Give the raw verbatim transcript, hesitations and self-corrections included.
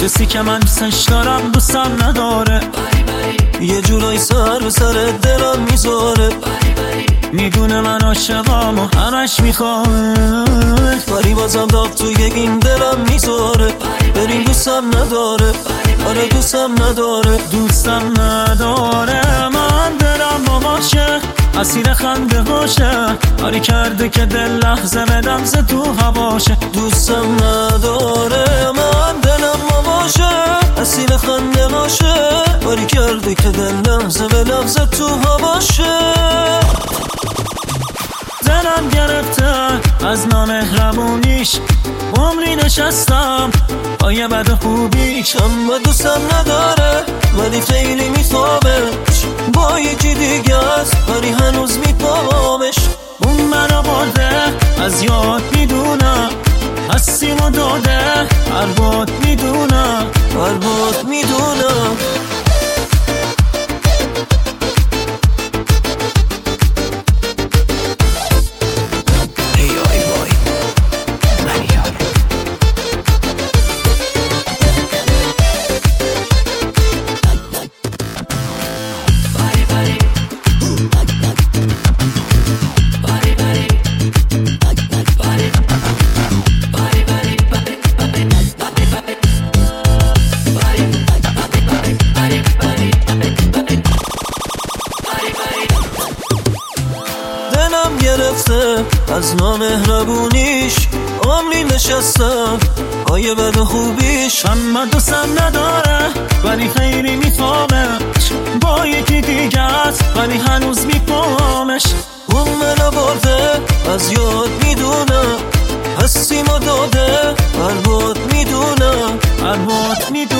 کسی که من دوستش دارم دوستم نداره، یه جورایی سر به سر دلم میذاره. میدونه من عاشقم و همش میخواد، ولی بازم داغ توی این دلم میذاره. بریم دوستم نداره، آره دوستم نداره. دوستم نداره من دلم باباشه، اسیر خنده باشه، کاری کرده که دل لحظه بدم ز تو هواشه. دوستم نداره من دلم باباشه، اسیر خنده باشه، کاری کرده که دل لحظه به لحظه تو هواشه. دلم گرفته از نامهربونیش، عمری نشستم با یه بد خوبیش. اما دوستم نداره ولی خیلی میخوابه، با یکی دیگه است ولی هنوز میپامش. اون منو برده از یاد میدونم، هستیمو داده هر باد میدونم، هر باد میدونم. دلم گرفته از نامهربونیش، عمری نشستم پای بد و خوبیش. اما دوستم نداره ولی خیلی میخوامش، با یکی دیگه است ولی هنوز میپامش. اون منو برده از یاد میدونم، هستیمو داده هر باد میدونم، هر باد میدونم.